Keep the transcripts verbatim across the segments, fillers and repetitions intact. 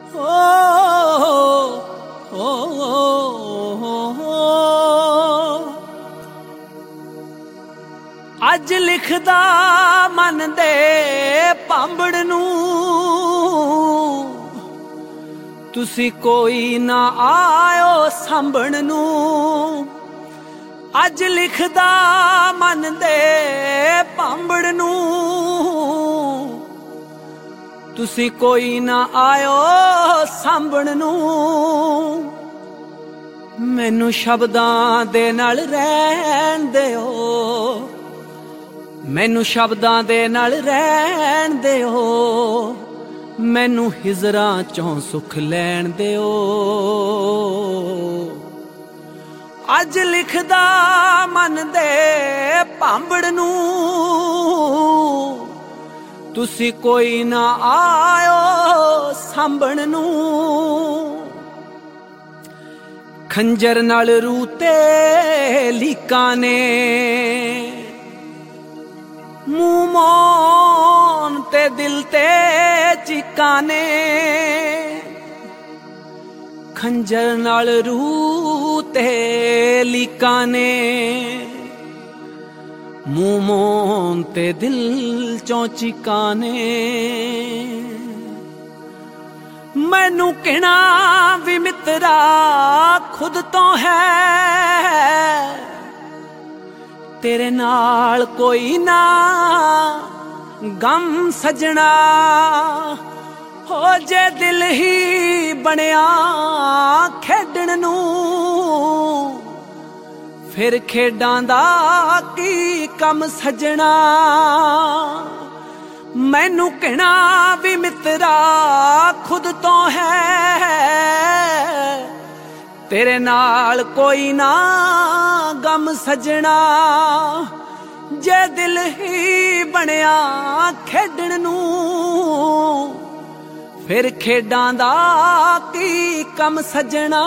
ਅੱਜ ਲਿਖਦਾ ਮਨ ਦੇ ਭਾਂਬੜ ਨੂੰ, ਤੁਸੀਂ ਕੋਈ ਨਾ ਆਇਓ ਸਾਂਭਣ ਨੂੰ। ਅੱਜ ਲਿਖਦਾ ਮਨ ਦੇ ਭਾਂਬੜ ਨੂੰ, ਤੁਸੀਂ ਕੋਈ ਨਾ ਆਇਓ ਸਾਂਭਣ ਨੂੰ। ਮੈਨੂੰ ਸ਼ਬਦਾਂ ਦੇ ਨਾਲ ਰਹਿਣ ਦਿਓ, ਮੈਨੂੰ ਸ਼ਬਦਾਂ ਦੇ ਨਾਲ ਰਹਿਣ ਦਿਓ, ਮੈਨੂੰ ਹਿਜਰਾਂ ਚੋਂ ਸੁੱਖ ਲੈਣ ਦਿਓ। ਅੱਜ ਲਿਖਦਾ ਮਨ ਦੇ ਭਾਂਬੜ ਨੂੰ, ਤੁਸੀਂ ਕੋਈ ਨਾ ਆਇਓ ਸਾਂਭਣ ਨੂੰ। ਖੰਜਰ ਨਾਲ ਰੂਹ ਤੇ ਲੀਕਾਂ ਨੇ, ਮੂੰਹ ਮੌਨ ਤੇ ਦਿਲ ਤੇ ਚੀਕਾਂ ਨੇ। ਖੰਜਰ ਨਾਲ ਰੂਹ ਤੇ ਲੀਕਾਂ ਨੇ, ਮੂੰਹ ਮੌਨ ਤੇ ਦਿਲ ਚੋਂ ਚੀਕਾਂ ਨੇ। ਮੈਨੂੰ ਕਹਿਣਾ ਵੀ ਮਿੱਤਰਾ ਖੁਦ ਤੋਂ ਹੈ, ਤੇਰੇ ਨਾਲ ਕੋਈ ਨਾ ਗਮ ਸਜਣਾ। ਹੋ ਜੇ ਦਿਲ ਹੀ ਬਣਿਆ ਖੇਡਣ ਨੂੰ, ਫਿਰ ਖੇਡਾਂ ਦਾ ਕੀ ਕੰਮ ਸਜਣਾ। ਮੈਨੂੰ ਕਹਿਣਾ ਵੀ ਮਿੱਤਰਾ ਖੁਦ ਤੋਂ ਹੈ, ਤੇਰੇ ਨਾਲ ਕੋਈ ਨਾ ਗਮ ਸਜਣਾ। ਜੇ ਦਿਲ ਹੀ ਬਣਿਆ ਖੇਡਣ ਨੂੰ, ਫਿਰ ਖੇਡਾਂ ਦਾ ਕੀ ਕੰਮ ਸਜਣਾ।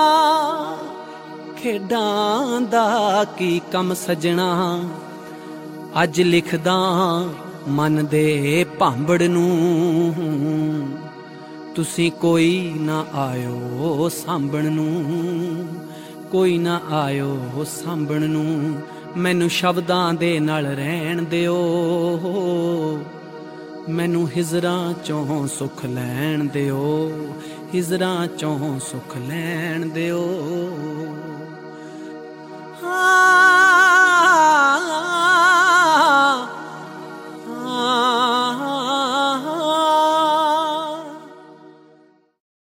ਖੇਡਾਂ ਦਾ ਕੀ ਕੰਮ ਸਜਣਾ। ਅੱਜ ਲਿਖਦਾ ਮਨ ਦੇ ਭਾਂਬੜ ਨੂੰ, ਤੁਸੀਂ ਕੋਈ ਨਾ ਆਇਓ ਸਾਂਭਣ ਨੂੰ, ਕੋਈ ਨਾ ਆਇਓ ਸਾਂਭਣ ਨੂੰ। ਮੈਨੂੰ ਸ਼ਬਦਾਂ ਦੇ ਨਾਲ ਰਹਿਣ ਦਿਓ, ਮੈਨੂੰ ਹਿਜਰਾਂ ਚੋਂ ਸੁੱਖ ਲੈਣ ਦਿਓ, ਹਿਜਰਾਂ ਚੋਂ ਸੁੱਖ ਲੈਣ ਦਿਓ।